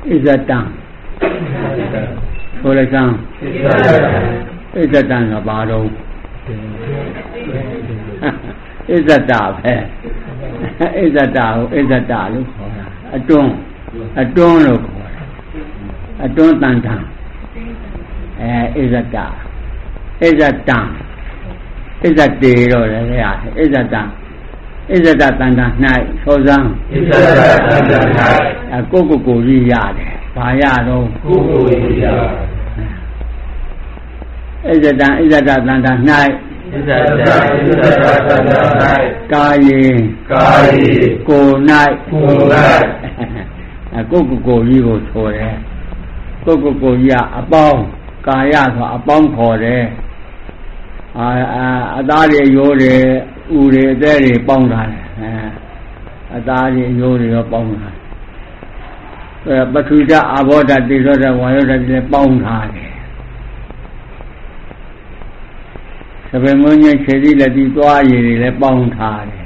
Izatan ဆိုလိုက်စမ်း Izatan ကဘာတော့ Izata ပဲ Izata ကို Izata လို့ခေါ်တာအတွန်းလို့ခေါ်တာအတွန်းတန်တန်Izata Izatan Izate တော့လည်းရ Izatan Izata တန်တန်၌ဆိုစမ်း Izata တန်တန်၌ကိုကြီးရတယ်ဘာရတော့ကိုကြီးရ Izata တန်တန်၌ Izata တန်တန်၌ကာယေကို၌ကိုကြီးကိုဆိုတယ်ကိုကြီးကအပေါင်းကာယဆိုအပေါင်းခေါ်တယ်အသားတွေရိုးတွေဥတွေအသေးတွေပေါင်းထားတယ်အသားတွေရိုးတွေရောပေါင်းထားတယ်ပထဝီဓာတ်အာဘောဓာတ်တေဇောဓာတ်ဝါယောဓာတ်တွေပေါင်းထားတယ်သဗ္ဗမုညခြေတိလက်တိသွားရည်တွေလည်းပေါင်းထားတယ်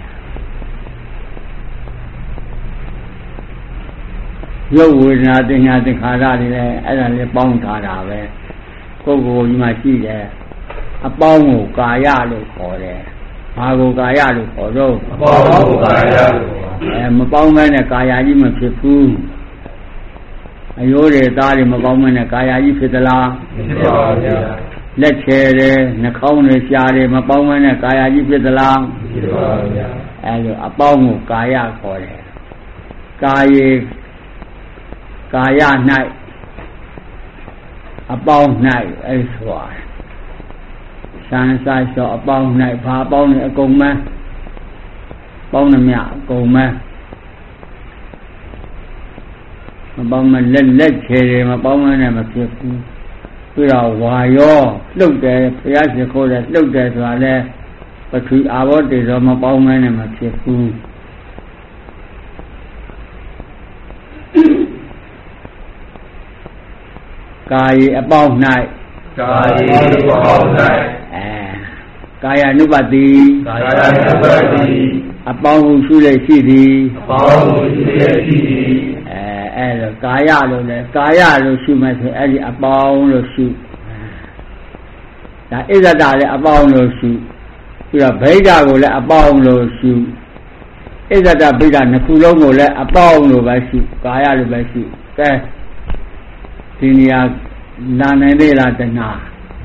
ရုပ်ဝေဒနာတင်ညာသင်္ခါရတွေလည်းအဲ့ဒါလည်းပေါင်းထားတာပဲကိုယ်ကြီးမှရှိတယ်အပေါင်းကိုကာယလို့ခေါ်တယ်ဘာကိုကာယလို့ခေါ်တော့အပေါင်းကိုကာယလို့မပေါင်းမဲနဲ့ကာယကြီးမဖြစ်ဘူးအယိုးတွေသားတွေမပေါင်းမဲနဲ့ကာယကြီးဖြစ်သလားဖြစ်ပါဗျာလက်ချဲတယ်နှာခေါင်းတွေရှားတယ်မပေါင်းမဲနဲ့ကာယကြီးဖြစ်သလားဖြစ်ပါဗျာအဲ့လိုအပေါင်းကိုကာယခေါ်တယ်ကာယေကာယ၌အပေါင်း၌အဲ့ဆိုတာဆန်းစားလျှော့အပေါင်း၌ဘာအပေါင်းနဲ့အကုန်မပေါင်းနှမြအကုန်မပေါင်းမလက်ချေတယ်မပေါင်းမနဲ့မဖြစ်ဘူးပြီးတော့ဝါရောလှုပ်တယ်ဘုရားရှင်ခေါ်တယ်လှုပ်တယ်ဆိုတာလဲပထဝီအာဘောတေဇောမပေါင်းမနဲ့မဖြစ်ဘူးကာယေအပေါင်း၌ကာယေအပေါင်း၌ကာယ ानु ပတိကာယ ानु ပတိအပေါင်းဟုရှိလေရှိသည်အပေါင်းဟုရှိလေရှိသည်အဲ့လိုကာယလို့လဲကာယလို့ရှိမှဆိုအဲ့ဒီအပေါင်းလို့ရှိဒါဣဇဒလည်းအပေါင်းလို့ရှိပြီးတော့ဗိဓာကိုလည်းအပေါင်းလို့ရှိဣဇဒဗိဓာနှစ်ခုလုံးကိုလည်းအပေါင်းလို့ပဲရှိကာယလို့ပဲရှိကဲဒီနေရာလာနိုင်သေးလားတဏှာ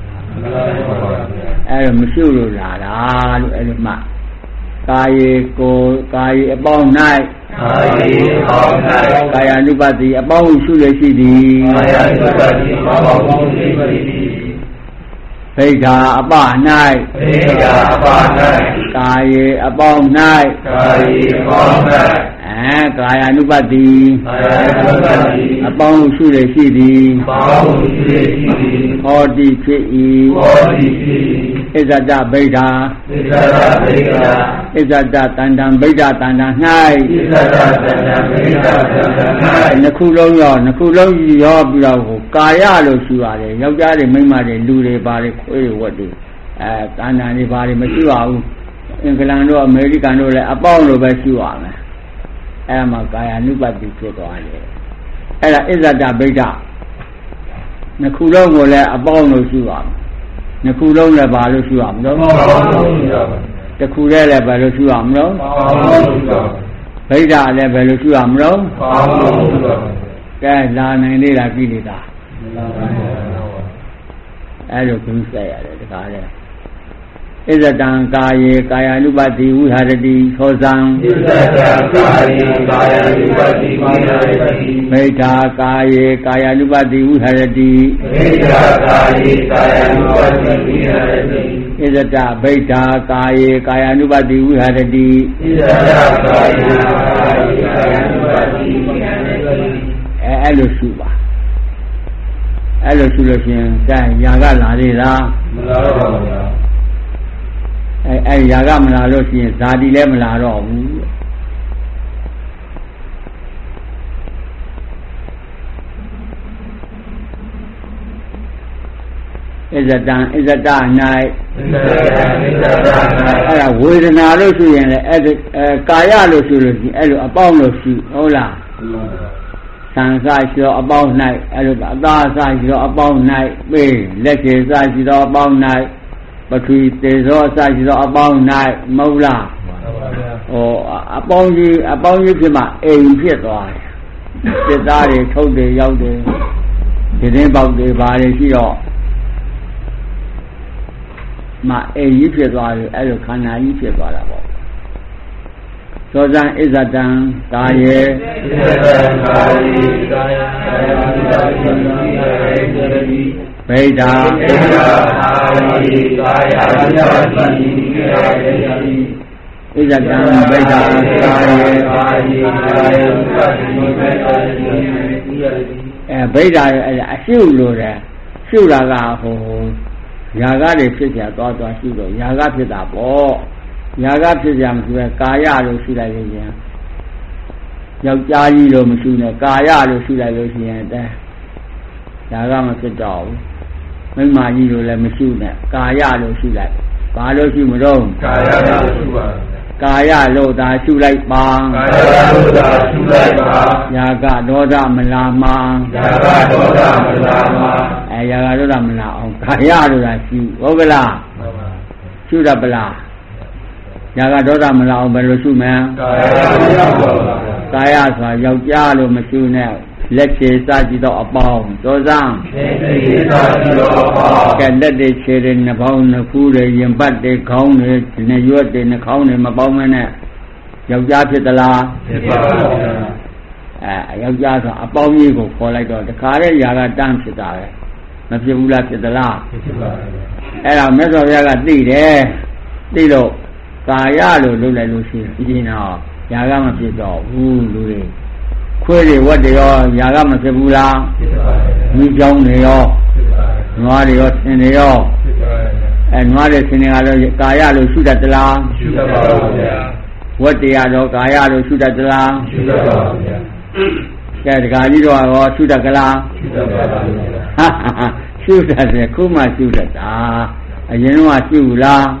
အဲ့လိုမရှိလို့လာတာလို့အဲ့လိုမှကာယေအပေါင်း၌ကာယေအပေါင်း၌ကာယ ानु ပတိအပေါင်းရှိလေရှိသည်ကာယ ानु ပတိအပေါင်းရှိလေရှိသည်ဗိဓာအပ၌ကာယေအပေါင်း၌ကာယ ानु ပတိအပေါင်းရှိလေရှိသည်ဟောတိဖြစ်၏ဣဇဒဗိဓာဣဇဒတန္တံဗိဓာတန္တံ၌နှစ်ခုလုံးရောပြီးတော့ကာယလို့ရှိပါတယ်ယောက်ျားတွေမိန်းမတွေလူတွေပါတယ်ခွေးတွေဝက်တွေတန္တံတွေပါတယ်မရှိပါဘူးအင်္ဂလန်တို့အမေရိကန်တို့လည်းအပေါင်းလိုပဲရှိပါမယ်အဲ့မှာကာယ ानु ပတိဖြစ်သွားတယ်အဲ့ဒါဣဇဒဗိဓာနှစ်ခုလုံးကိုလည်းအပေါင်းလို့ရှိပါမယ်နှစ်ခုလုံးလည်းဘာလို့ရှိရမလို့တစ်ခုလည်းဘာလို့ရှိရမလို့ဗိဓာလည်းဘယ်လိုရှိရမလို့ကဲလာနိုင်လေလားကိလေသာအဲ့လိုခင်းဆက်ရတယ်တခါလေဣဇတံကာယေကာယ ानु ပတိဝိဟာရတိသောဇံဣဇတံကာယေကာယ ानु ပတိဝိဟာရတိဗိဓာကာယေကာယ ानु ပတိဝိဟာရတိဗိဓာကာယေကာယ ानु ပတိဝိဟာရတိဣဇတဗိဓာကာယေကာယ ानु ပတိဝိဟာရတိဣဇတကာယေကာယ ानु ပတိဝိဟာရတိအဲ့လိုရှိပါအဲ့လိုရှိလို့ရှိရင်ကဲຢာကလာသေးလားမလာတော့ပါဘူးအဲ့ຢာကမလာလို့ရှိရင်ဇာတိလည်းမလာတော့ဘူးဣဇတံဣဇတ၌အဲ့ဒါဝေဒနာလို့ရှိရင်လည်းအဲ့ကာယလို့ရှိလို့ရှိရင်အဲ့လိုအပေါင်းလို့ရှိဟုတ်လားဇ Sang sa siro about night, Ata sa siro about night, Bay, Leche sa siro about night, Batui Tezo sa siro about night, Maula. Or upon you to my aim pit or the daddy told the young the name about the body here. My aim pit or Elokana, you pit or so then is a done, Daye, Veda, is a done, Veda, Veda, a few loader, Shuraga, Yaga, the figure, God was Yaga Pita, Yaga Pizam, Kaya, Lucia, Yagi Lomashuna, Kaya, Lucia, Lucia, Yagama the dog, Mima Lamashuna, Kaya, Lucia, Palo Simon, Kaya, Loda, Sulai Bang, Yaga, Doda, Malama, Yaga, Mala, Kaya, Ogala, Sudabala. Yaga Doda Mala, Belusuman, Kaya, Yagalo Machuna, Lecce Sajito upon, Dozan, can let the children upon the food and but they count it in a youth in the county Mabomana, Yagapitala, Yagata upon you for like the Kare Yaga dance it out. Mafula to the la. And I met of Yaga Dilo. Kaya look like Lucy, Yagama Pito, Louis. Query what they are, Yagama Sebula, Mijong they are, Noariot in the all, and Noris in the Kaya lo shoot at the la. What they are, Kaya lo shoot at the la. Get Galido or shoot at the la. Shoot at the Kuma shoot at you know what you la.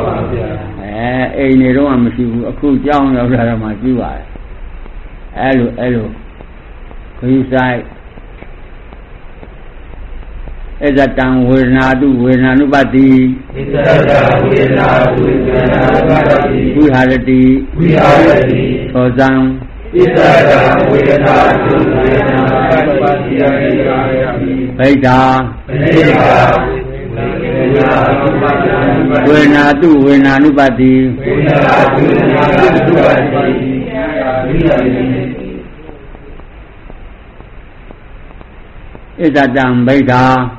They don't want to a cool young of my view. Hello. Could you say, is that done will not do, will not nobody? We had a tea, for them. Veda. When I do, when I nobody, is that done, Veda?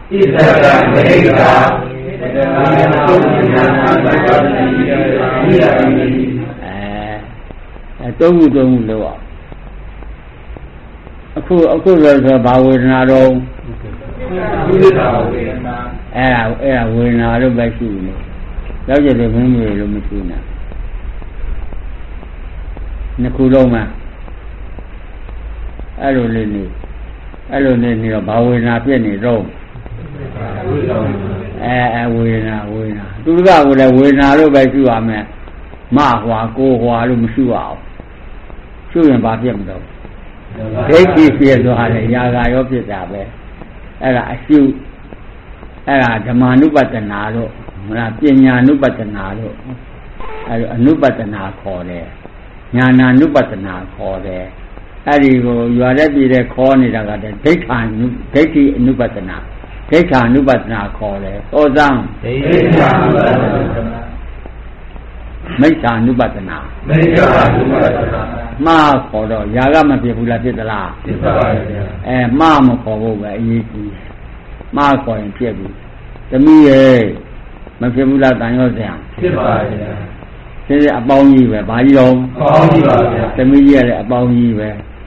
Don't know. A cool about Nado. When I look back to you, that's the memory of Machina. Nakuloma. I don't need about when I penny roll. Winner. Do that with a winner, look back to you, I mean. Mahwa, go, Musua. Shooting about him though. Take this here to have a Yaga of it that way. And I shoot. Damanubatanaro, Pinya Nubatanaro, Nubatana call there. Yana Nubatana call there. You are ready to call it about the Peki Nubatana. Peka Nubatana call there. Oh, down. Mesa Nubatana. Ma for the Yagama people at the la. And Mamma for over Mark for him, the me, my people that I know them. Say about you, by you, the media about you.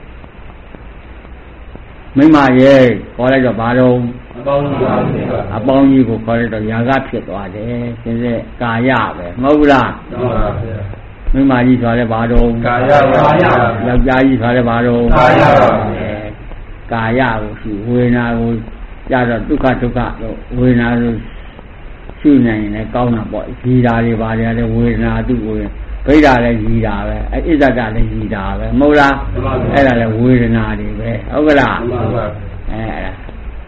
Mima, yea, call it a battle about you, call it a Yagapit or there, Kaya, Mola. Mima, you saw the battle, Kaya, you saw the battle, Kaya, when I was. Yada Duka, when I was shooting in a corner boy, he died about the way now do. ဗိဓာလည်းရည်တာပဲဣဇဒလည်းရည်တာပဲမဟုတ်လားအဲ့ဒါလည်းဝေဒနာတွေပဲဟုတ်ကလားအဲ့ဒါ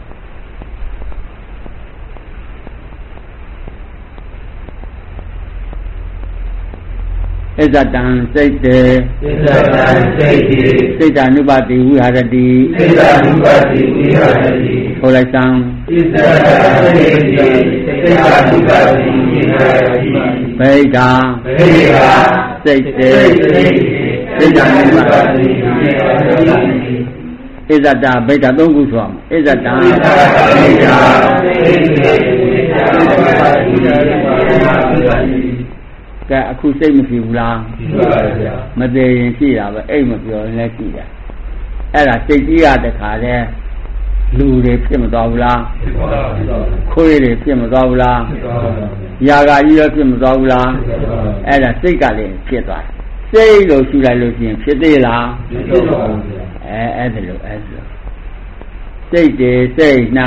ဣဇတံစိတ်တေစိတ်တ ानु ပါတိဝိဟာရတိစိတ်တ ानु ပါတိဝိဟာရတိခေါ်လိုက်စမ်းဣဇတံစိတ်တေစိတ်တ ानु ပါတိဝိဟာရတိဗိဓာစိတ်တေစိတ်တ ानु ပါတိဝိဟာရတိဣဇတဗိဓာသုံးခုဆိုအောင်ဣဇတံဗိဓာစိတ်တေစိတ်တ ानु ပါတိဝိဟာရတိကဲအခုစိတ်မဖြစ်ဘူးလားဖြစ်ပါဗျာမသေးရင်ဖြစ်တာပဲအိတ်မပြောရင်လည်းဖြစ်တာအဲ့ဒါစိတ်ကြီးရတဲ့ခါလဲလူတွေဖြစ်မသွားဘူးလားဖြစ်ပါဗျာခွေးတွေဖြစ်မသွားဘူးလားဖြစ်ပါဗျာຢာကကြီးရောဖြစ်မသွားဘူးလားဖြစ်ပါဗျာအဲ့ဒါစိတ်ကလည်းဖြစ်သွားတယ်စိတ်လို့ရှုလိုက်လို့ရှိရင်ဖြစ်သေးလားဖြစ်ပါဗျာအဲ့ဒါလို့စိတ်တွေစိတ်၌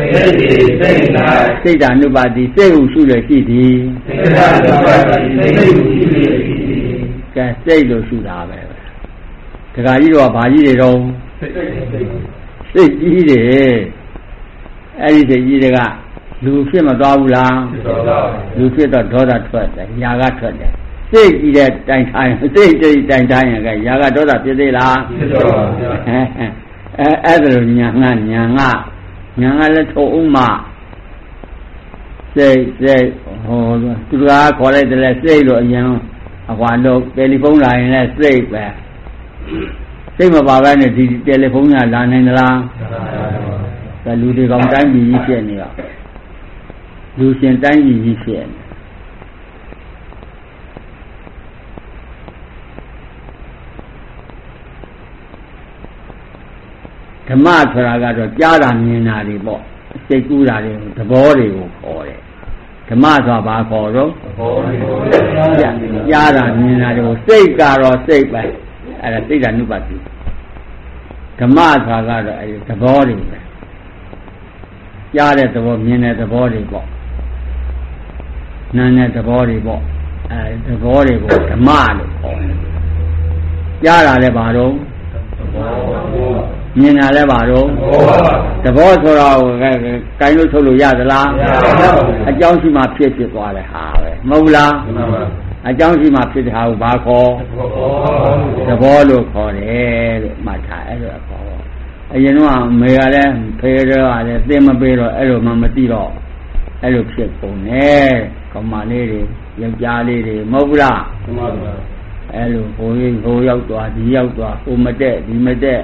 စိတ်ဓာနုပါတိစိတ်ဟုရှုရရှိသည်စိတ်ဓာနုပါတိစိတ်ဟုရှုရရှိသည်ကဲစိတ်လို့ရှုတာပဲတခါကြီးတော့ဗာကြီးတွေတော့စိတ်ကြီးတယ်အဲ့ဒီစိတ်ကြီးတွေကလူဖြစ်မသွားဘူးလားလူဖြစ်တော့ဒေါသထွက်တယ်ညာကထွက်တယ်စိတ်ကြီးတဲ့တိုင်ထိုင်စိတ်ကြီးတိုင်ထိုင်ရင်ကညာကဒေါသဖြစ်သေးလားဖြစ်ပါဘူးအဲ့ဒါလိုညာငါလည်းထုံဥမစိတ်ဟိုသူကခေါ်လိုက်တယ်လဲစိတ်လို့အရင်အကွာတော့တယ်လီဖုန်းလာရင်လည်းစိတ်ပဲစိတ်မပါဘဲနဲ့ဒီတယ်လီဖုန်းကလာနိုင်သလားဒါလူတွေကောင်တိုင်းပြည်ကြီးဖြစ်နေတော့လူရှင်တိုင်းပြည်ကြီးဖြစ်နေဓမ္မဆိုတာကတော့ကြားတာမြင်တာတွေပေါ့စိတ်ကူးတာတွေသဘောတွေကိုခေါ်တယ်ဓမ္မဆိုတာဘာခေါ်တော့သဘောတွေကိုကြားတာမြင်တာတွေကိုစိတ်ကတော့စိတ်ပဲအဲ့ဒါစိတ်ဓာနုပါတိဓမ္မဆိုတာကတော့အဲ့ဒီသဘောတွေပဲကြားတဲ့သဘောမြင်တဲ့သဘောတွေပေါ့နားတဲ့သဘောတွေပေါ့အဲ့သဘောတွေကိုဓမ္မလို့ခေါ်တယ်ကြားတာလည်းဘာတော့မြင်တာလည်းပါတော့သဘောဆိုတော့ကိုင်းလို့ထုတ်လို့ရသလားအကြောင်းရှိမှဖြစ်သွားတယ်ဟာပဲမဟုတ်လားအကြောင်းရှိမှဖြစ်တဲ့ဟာကိုဘာခေါ်သဘောလို့ခေါ်တယ်လို့မှတ်ထားအဲ့လိုခေါ်အရင်တော့မေကလည်းဖေးတော့လည်းသိမပေးတော့အဲ့လိုမှမသိတော့အဲ့လိုဖြစ်ကုန်တယ်ကောင်မလေးတွေယောက်ျားလေးတွေမဟုတ်ဘူးလားအဲ့လိုဟိုရောက်သွားဒီရောက်သွားဟိုမတက်ဒီမတက်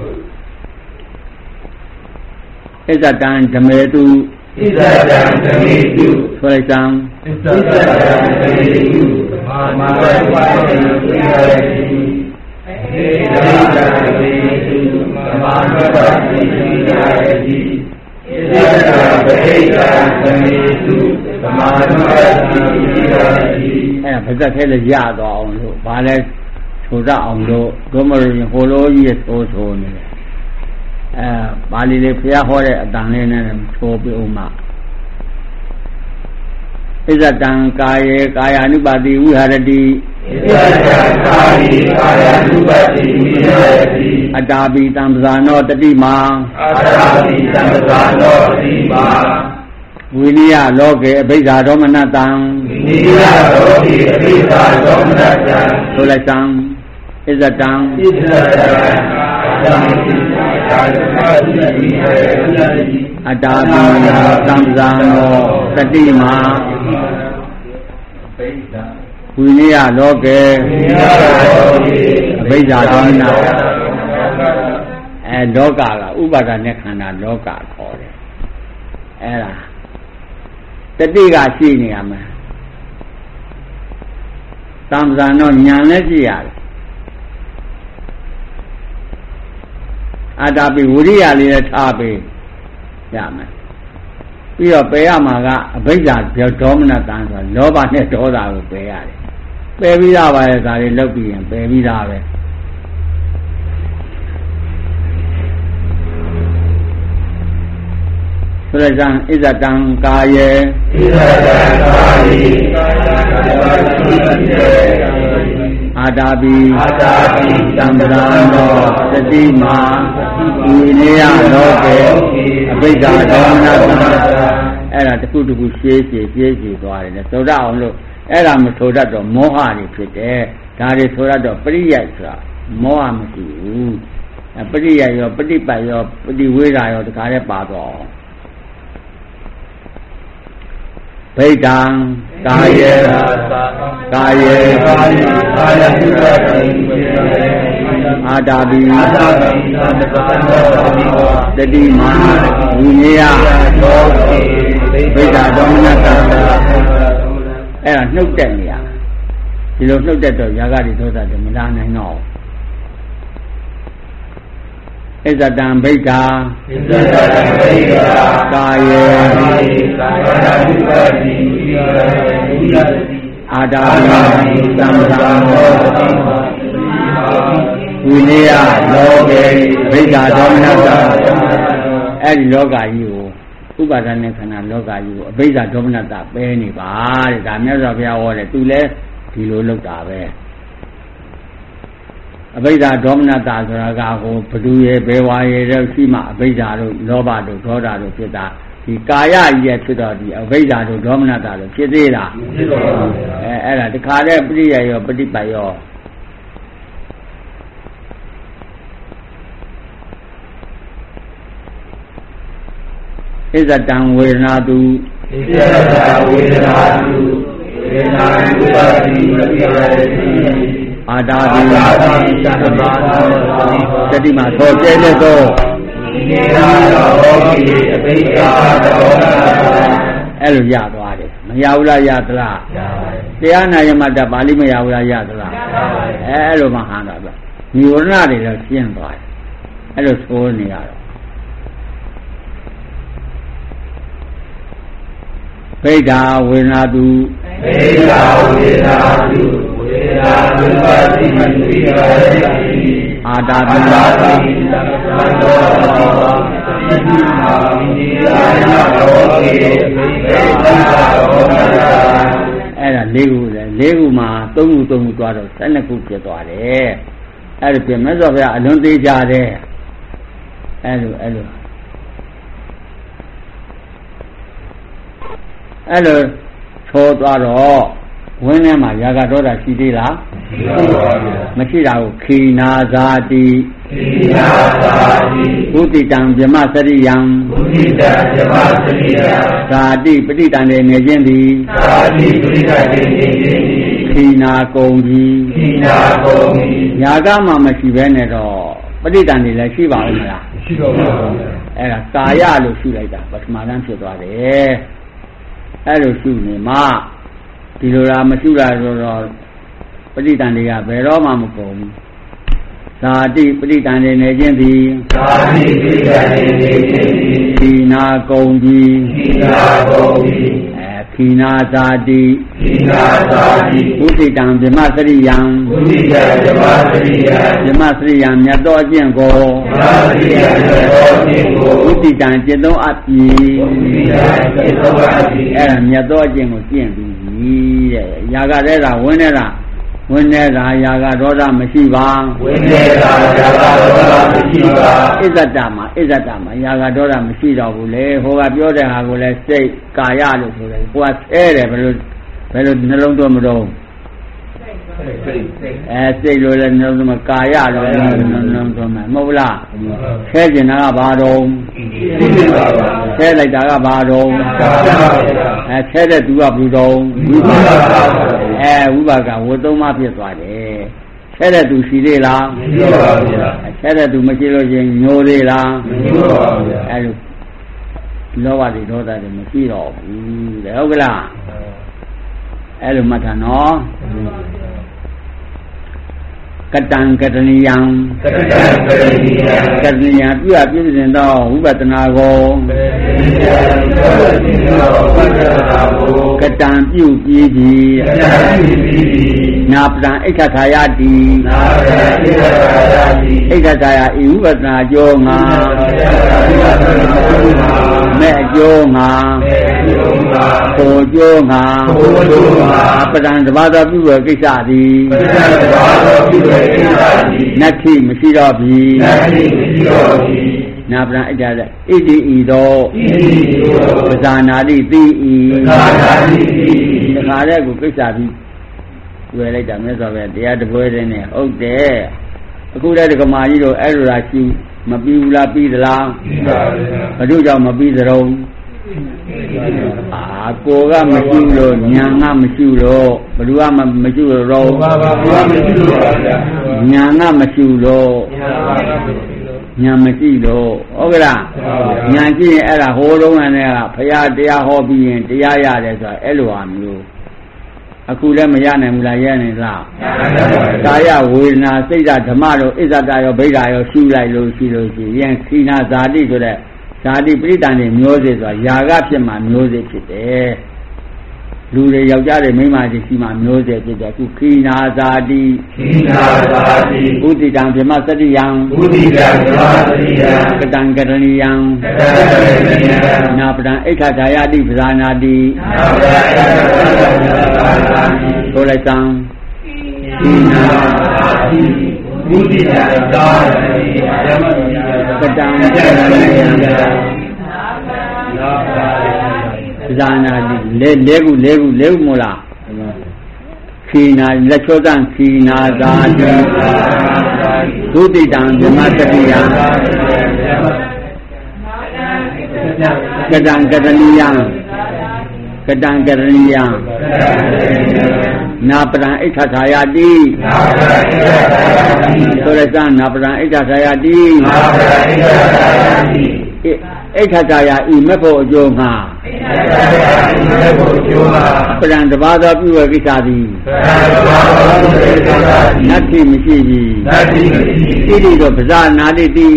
ဣဇတံဓမေတုဣဇတံဓမေတုဆိုလိုက်စမ်းဣဇတံဓမေတုမာဝေဝါဒနာဝိဟာရတိဣဇတံဓမေတုမာဝေဝါဒနာဝိဟာရတိဣဇတံဗဟိတံဓမေတုမာဝေဝါဒနာဝိဟာရတိအဲ့ဒါဗဇက်ထဲလည်းရသွားအောင်လို့ဘာလဲဆိုတတ်အောင်လို့ဒုမရရင်ဟိုလိုကြီးဆိုနေတယ်ပါဠိလေးဘုရားဟောတဲ့အတန်လေးနဲ့ဆိုပြဦးမှာဣဇတံကာယေကာယ ानु ပါတိဝိဟာရတိဣဇတံကာယေကာယ ानु ပါတိဝိဟာရတိအတာပိတံပဇာနောတတိမာအတာပိတံပဇာနောတတိမာဝိနိယလောကေအဘိဓါဒေါမနတံဝိနိယလောကေအဘိဓါဒေါမနတံဆိုလိုက်စံဣဇတံဣဇတံအတာပိတံပဇာနောတတိမာဝိနိယလောကေအဘိဓါဒေါမနတံလောကကဥပါဒณะခန္ဓာလောကခေါ်တယ်အဲ့ဒါတတိကရှိနေရမယ်တမ္ပဇာနောညာလည်းရှိရတယ်အတာပိဝိရိယလေးလည်းထားပေးရမယ်ပြီးတော့ပယ်ရမှာကအဘိဓါဒေါမနတံဆိုတာလောဘနဲ့ဒေါသကိုပယ်ရတယ်ပယ်ပြီးသားပါလေဒါတွေလောက်ပြီးရင်ပယ်ပြီးသားပဲဆိုရဇံဣဇတံကာယေဣဇတံကာယေကာယ ानु ပါတိတာဘိသံဃာနောသတိမာဝိနည်းလောကေအဘိဓါဒေါမနတအဲ့ဒါတစ်ခုတစ်ခုရှေးသွားတယ်နဲ့ဆိုရအောင်လို့အဲ့ဒါမဆိုတတ်တော့မောဟတွေဖြစ်တယ်ဒါတွေဆိုရတော့ပရိယတ်ဆိုတာမောဟမရှိဘူးပရိယတ်ရောပฏิပတ်ရောပฏิဝေဒရောတခါတည်းပါတော့ဗိဒံကာယေကာယသုတ္တိအာတာဘိတတိမာဝိနည်းဗိဓါဒေါမနတအဲ့ဒါနှုတ်တက်နေရဒီလိုနှုတ်တက်တော့ယာဂတိဒေါသတွေမလာနိုင်တော့ဣဇတံဗိဓါကာယေအာတာဘိသံဃာနောဝိနည်းလောကေဗိဓါဒေါမနတအဲ့ဒီလောကကြီးကိုဥပါဒနဲ့ခန္ဓာလောကကြီးကိုအဘိဓါဒေါမနတပဲနေပါတဲ့ဒါမြတ်စွာဘုရားဟောတယ်သူလည်းဒီလိုလုပ်တာပဲအဘိဓါဒေါမနတဆိုတာကဟိုဘဒုရဲ့ဘေဝါရဲ့တော့ရှိမှအဘိဓါတို့လောဘတို့ဒေါသတို့ဖြစ်တာဒီကာယကြီးရဲ့ဖြစ်တော့ဒီအဘိဓါတို့ဒေါမနတတို့ဖြစ်သေးလားဖြစ်ပါဘူးအဲ့ဒါတခါတည်းပရိယရောပฏิပတ်ရောဣဇတံဝေဒနာတုဝေဒနာနုပတိပတိယအာတာဘိသတိမာသောကျဲလက်သောအဲ့လိုရသွားတယ်မရဘူးလားရသလားတရားနာယမတပါဠိမရဘူးလားရသလားအဲ့လိုမှဟန်တာဗျနိဝရဏတွေလည်းရှင်းသွားတယ်အဲ့လိုသိုးနေရတော့ဗိဓါဝေဒနာတုဝေဒနာနုပတိပတိယအာတာဘိအဲ့ဒါ၄ခုလေ၄ခုမှာ၃ခုသွားတော့12ခုဖြစ်သွားတယ်အဲ့ဒါပြင်မြတ်စွာဘုရားအလွန်သေးကြတယ်အဲ့လိုထောသွားတော့ဝင်းထဲမှာယာဂဒေါသရှိသေးလားမရှိပါဘူးမရှိတာကိုခိနာဇာတိဘုတိတံဗြဟ္မစရိယံဇာတိပဋိတံနေနေခြင်းသည်ခိနာကုံကြီးယာဂမှမရှိဘဲနဲ့တော့ပဋိတံနေလည်းရှိပါဦးမလားရှိပါဘူးအဲ့ဒါကာယလို့ရှုလိုက်တာပထမတန်းဖြစ်သွားတယ်အဲ့လိုရှုနေမှဒီလိုလားမရှုတာဆိုတော့ပဋိတန်တွေကဘယ်တော့မှမကုန်ဘူးဇာတိပဋိတန်တွေနေခြင်းသည်ခိနာကုံကြီးခိနာဇာတိဘုတိတံဗြဟ္မစရိယံဗြဟ္မစရိယံမြတ်သောအကျင့်ကိုဘုတိတံจิตသုံးအပ်ပြီအဲ့ဒါမြတ်သောအကျင့်ကိုကျင့်ပြီးတဲ့ယာဂတဲ့တာဝင်းနေတာယာဂဒေါသမရှိပါဣဇတမှာယာဂဒေါသမရှိတော့ဘူးလေဟိုကပြောတဲ့ဟာကိုလည်းစိတ်ကာယလို့ဆိုတယ်ဟိုကဆဲတယ်ဘယ်လိုနှလုံးသွင်းမလို့စိတ်လို့လည်းနှလုံးသွင်းမှာကာယလို့လည်းနှလုံးသွင်းမှာမဟုတ်လားဆဲကျင်တာကဘာတော့ဆဲလိုက်တာကဘာတော့ဆဲတဲ့သူကဘူးတော့ဝိပါကဝတ်သုံးပါးဖြစ်သွားတယ်ဆဲတဲ့သူရှိသေးလားမရှိပါဘူးဗျာဆဲတဲ့သူမရှိလို့ချင်းညိုသေးလားမရှိပါဘူးဗျာအဲ့လိုလောဘတွေဒေါသတွေမရှိတော့ဘူးတဲ့ဟုတ်ကလားအဲ့လိုမှတ်ထားနော်ကတံကတနိယံပြုအပ်ပြည့်စုံသောဝိပဿနာကိုကတံပြုပြီးသည်နာပတံဣက္ခထာယတိဣက္ခထာယဤဝိပဿနာအကျိုးငါမဲ့အကျိုးငါကိုကျိုးငါပဒံတဘာသောပြုဝေကိစ္စသည်နတ္ထိမရှိတော့ပြီနာပဒံဣဒ္ဓဣတိဤသောပဇာနာတိတိဤတခါတည်းကိုကိစ္စပြီးဝယ်လိုက်တာမြတ်စွာဘုရားတရားတပွဲတည်းနဲ့ဟုတ်တယ်အခုတည်းကမာကြီးတို့အဲ့လိုလားရှိမပြီးဘူးလားပြီးသလားဘယ်သူကြောင့်မပြီးသရုံကိုကမရှိလို့ညာကမရှိလို့ဘယ်သူကမရှိလို့ရောညာကမရှိလို့ညာမရှိလို့ဟုတ်ကလားညာကြည့်ရင်အဲ့ဒါဟိုးလုံးနဲ့ကဘုရားတရားဟောပြီးရင်တရားရတယ်ဆိုတာအဲ့လိုဟာမျိုးအခုလည်းမရနိုင်ဘူးလားရနိုင်လားကာယဝေဒနာစိတ်ဓဓမ္မတို့ဣဇ္ဇတာရောဗိဓာရောရှုလိုက်လို့ရှိလို့ရှိရင်ခိနာဇာတိဆိုတဲ့ဇာတိပရိတန်တွေမျိုးစေ့ဆိုတာຢာကဖြစ်မှမျိုးစေ့ဖြစ်တယ်လူတွေယောက်ျားတွေမိန်းမတွေရှိမှမျိုးစေ့ဖြစ်တယ်အခုခိနာဇာတိဥဒိတံဗြဟ္မစတိယံကတံကရဏီယံနာပဒံဣဋ္ဌဒါယတိပဇာနာတိဆိုလိုက်သံခိနာဥဒိတံသာကတံကရဏီယံဇာနာတိလေးခုမို့လားခိနာလက်ချောတံခိနာသာတိသုတိတံဗြဟ္မစတိယံကတံကရဏီယံနာပဒံဣဋ္ဌထာယတိဆိုရသနာပဒံဣဋ္ဌထာယတိဣဋ္ဌထာယဤမဲ့ဖို့အကျိုးငါပဒံတဘာသောပြုဝေကိစ္စသည်နတ္ထိမရှိပြီဣတိသောပဇာနာတိတိ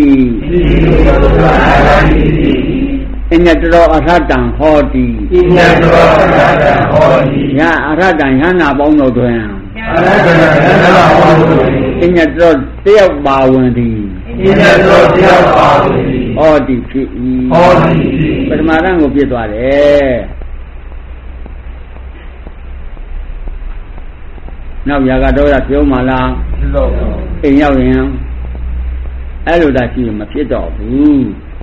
အညတရောအရဟတံဟောတိယအရဟတံယန္နာပေါင်းတို့တွင်အညတရောတယောက်ပါဝင်သည်ဟောတိဖြစ်၏ပထမတန်းကိုပြစ်သွားတယ်နောက်ຢာကတော့ပြုံးမလားအိမ်ရောက်ရင်အဲ့လိုသာရှိရင်မဖြစ်တော့ဘူး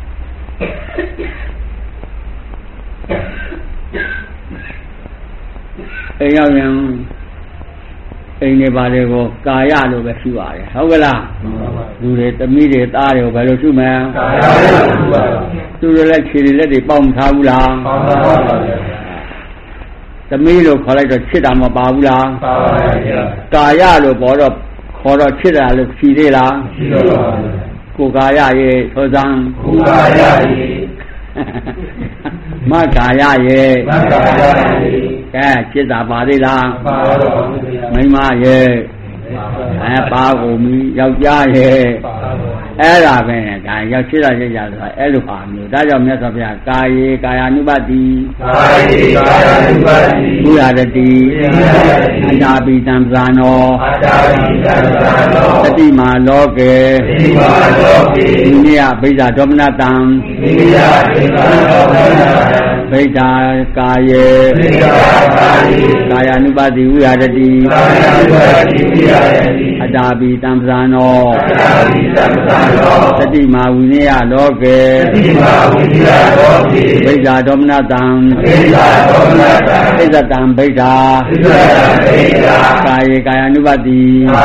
အိမ်ရောက်ရင်အိမ်နေပါလေကိုကာယလို့ပဲရှိပါတယ်ဟုတ်ကလားလူတွေသမီးတွေသားတွေကိုဘယ်လိုရှိမလဲကာယလို့ရှိပါသူတွေလည်းခြေတွေလက်တွေပေါင်ထားဘူးလားပေါင်ထားပါဘူးသမီးလို့ခေါ်လိုက်တော့ချစ်တာမပါဘူးလားပါပါဗျာကာယလို့ပေါ်တော့ခေါ်တော့ချစ်တာလို့ရှိသေးလားရှိတော့ပါဘူးကိုကာယရဲ့သောဇံကိုကာယရဲ့မကာယရဲ့ကဲจิตတာပါသေးလားပါပါမိန်းမရဲ့ပါကုန်ပြီယောက်ျားရဲ့အဲ့ဒါပဲဒါရောက်ရှိတာရကြဆိုတာအဲ့လိုပါမျိုးဒါကြောင့်မြတ်စွာဘုရားကာယေကာယ ानु ပတိဥရတတိအတာပိတံပဇာနောတတိမာလောကေဒီနိယဗိဇာဒေါမနတံဗိဇာကာယေကာယ ानु ပတိဥရတတိအတာပိတံပဇာနောတတိမာဝိနည်းလောကေဗိဇာဒေါမနတံဣဇတံဗိဇာကာယေကာယ ानु ပတိ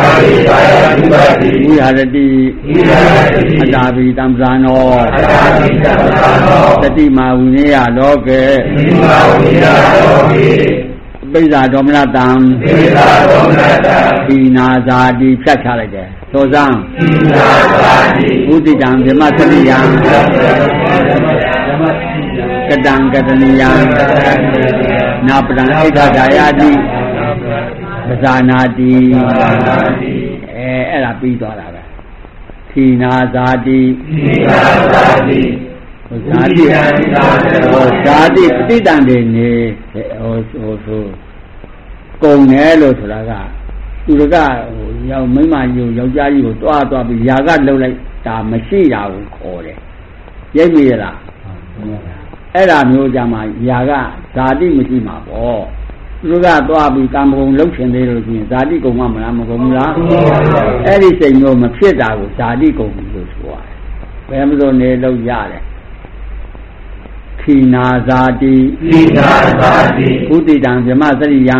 ဝိဟာရတိအတာပိတံပဇာနောတတိမာဝိနည်းလောကေဗိဇာဒေါမနတံဒီနာဇာတိဖြတ်ချလိုက်တယ်သောဇံဥဒိတံဗြဟ္မစတိယံကတံကတနိယံနာပဒံဣဋ္ဌဒါယတိပဇာနာတိအဲ့ဒါပြီးသွားတာပဲခိနာဇာတိဇာတိပဋိတံတွေနေဆိုကုံတယ်လို့ဆိုတာကသူကရောက်မိမကြီးယောက်ျားကြီးကိုတွားပြီးຢာကလှုပ်လိုက်တာမရှိတာကိုခေါ်တယ်ရိပ်မိရလားအဲ့ဒါမျိုးကြမှာຢာကဇာတိမရှိမှာပေါ့သူကသွားပြီးကာမဂုဏ်လှုပ်ရှင်သေးလို့ရှိရင်ဇာတိကုန်မှမလားမကုန်ဘူးလားအဲ့ဒီစိတ်မျိုးမဖြစ်တာကိုဇာတိကုန်ပြီလို့ဆိုရတယ်ဘယ်မလို့နေလို့ရတယ်ခိနာဇာတိဘုဒ္ဓတံဗြဟ္မစရိယံ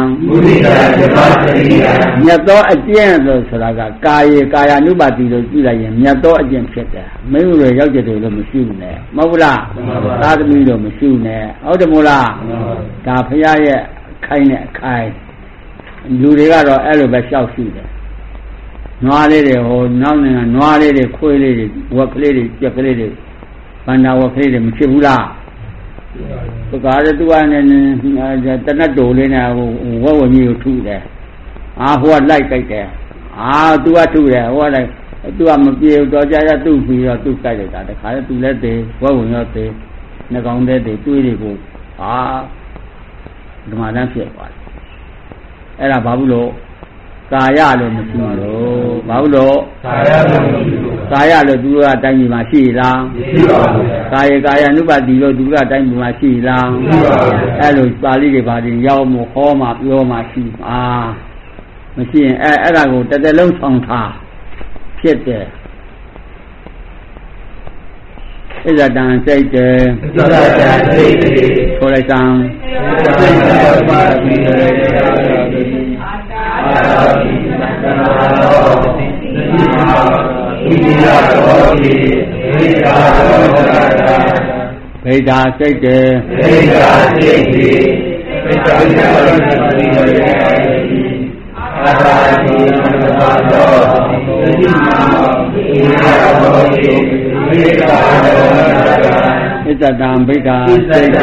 မြတ်သောအကျင့်လို့ဆိုတာကကာယေကာယ ानु ပါတိလို့ကြည့်လိုက်ရင်မြတ်သောအကျင့်ဖြစ်တယ်မင်းတို့ရောက်ကြတယ်လို့မရှိဘူးနဲ့မဟုတ်ဘူးလားသာသမီလို့မရှိဘူးနဲ့ဟုတ်တယ်မို့လားဒါဖရာရဲ့ခိုင်းတဲ့အခိုင်လူတွေကတော့အဲ့လိုပဲလျှောက်ရှိတယ်နွားလေးတွေဟိုနောက်နေတာနွားလေးတွေခွေးလေးတွေဝက်ကလေးတွေကြက်ကလေးတွေဘန္နာဝက်ကလေးတွေမဖြစ်ဘူးလားသူကလည်းသူကလည်းတနတ်တိုလေးနဲ့ဟိုဝက်ဝကြီးကိုထုတယ်ဟိုကလိုက်ကြိုက်တယ်သူကထုတယ်ဟိုကလိုက်သူကမပြေတော့ကြာကြာသူ့ပြီးတော့သူ့ကြိုက်လိုက်တာတခါလည်းသူလည်းသေးဝက်ဝင်ရောသေးနှကောင်သေးသေးတွေးတွေကိုဓမ္မတန်းဖြစ်သွားတယ်အဲ့ဒါဘာဘူးလို့ကာယလို့မရှိဘူးလို့ဘာဘူးလို့ကာယလို့သူကတိုင်းပြည်မှာရှိလားမရှိပါဘူးကာယကာယ ानु ပါတိလို့သူကတိုင်းပြည်မှာရှိလားမရှိပါဘူးအဲ့လိုပါဠိတွေပါရင်ရောက်မို့ဟောမှာပြောမှာရှိပါမရှိရင်အဲ့ဒါကိုတစ်သက်လုံးဆောင်ထားဖြစ်တယ်ဣဇတံစိတ်တယ်ဆိုလိုက်စံဗေဒာစိတ်တယ်ဣဇတံဗိဒာစိတ်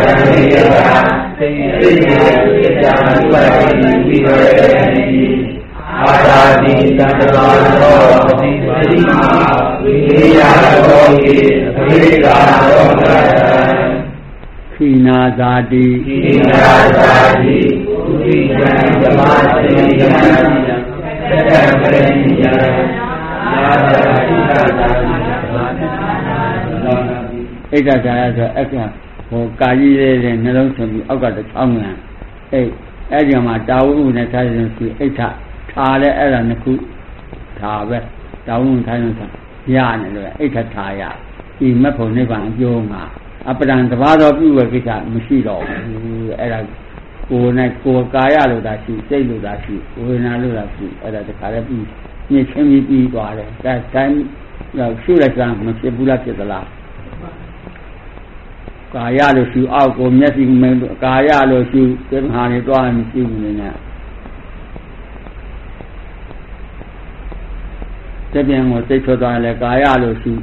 အာသာတိတတ္တဝါသောတိပတိမာဝိရိယသောတိဝိရိကာသောတတ္တခိနာဇာတိဥပိယံဓမ္မစေယံသက္ကပရိယံနာသာတိတတ္တဣဒ္ဓကာယဆိုအခါဟိုကာကြီးလေးတဲ့နှလုံးသွင်းပြီးအောက်ကတစ်ချောင်းငံအဲ့ဒီမှာတာဝုနဲ့ထားရင်ရှိအိဋ္ဌထားလဲအဲ့ဒါနှစ်ခုထားပဲတာဝုထားရင်ရနေလို့အိဋ္ဌထားရဒီမက်ဖို့နိဗ္ဗာန်အကျိုးမှာအပဒံတဘာတော်ပြုဝေကိစ္စမရှိတော့ဘူးအဲ့ဒါကိုယ်နဲ့ကိုယ်ကာယလို့သာရှိစိတ်လို့သာရှိဝေဒနာလို့သာရှိအဲ့ဒါတခါလည်းပြီးညှစ်ချင်းပြီးသွားတယ်ဒါတိုင်းရှုလိုက်စမ်းမဖြစ်ဘူးလားဖြစ်သလားကာယလို့ရှုအောက်ကိုမျက်စိမင်းကာယလို့ရှုသေမဟာနေသွားမရှိဘူးနေနဲ့တပြန်ကိုသိထွက်သွားလဲကာယလို့ရှု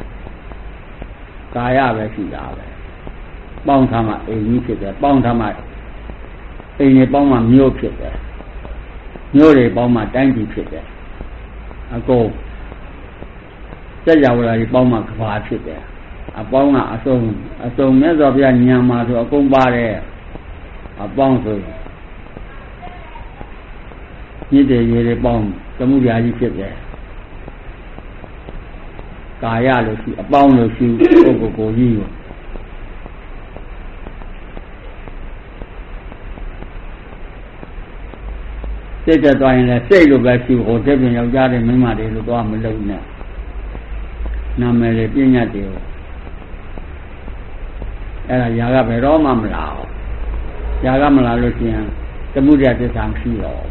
ကာယပဲရှိတာပဲပေါင်းထားမှအိမ်ကြီးဖြစ်တယ်ပေါင်းထားမှအိမ်တွေပေါင်းမှမြို့ဖြစ်တယ်မြို့တွေပေါင်းမှတိုင်းပြည်ဖြစ်တယ်အကုန်စက်ကြဝဠာကြီးပေါင်းမှကဘာဖြစ်တယ်အပေါင်းကအစုံမြတ်စွာဘုရားညံမှာဆိုအကုန်ပါတယ်အပေါင်းဆိုညစ်တယ်ရေတွေပေါင်းသမှုရာကြီးဖြစ်တယ်ကာယလို့ရှိအပေါင်းလို့ရှိပုဂ္ဂိုလ်ကိုကြီးကိုစိတ်တက်သွားရင်လည်းစိတ်လိုပဲရှိဟိုတက်ပြင်ယောက်ျားတွေမိန်းမတွေလို့သွားမလုံးနဲ့နာမည်တွေပြညာတွေအဲ့ဒါຢာကဘယ်တော့မှမလာဘူးຢာကမလာလို့ရှိရင်သမှုရသစ္စာမရှိတော့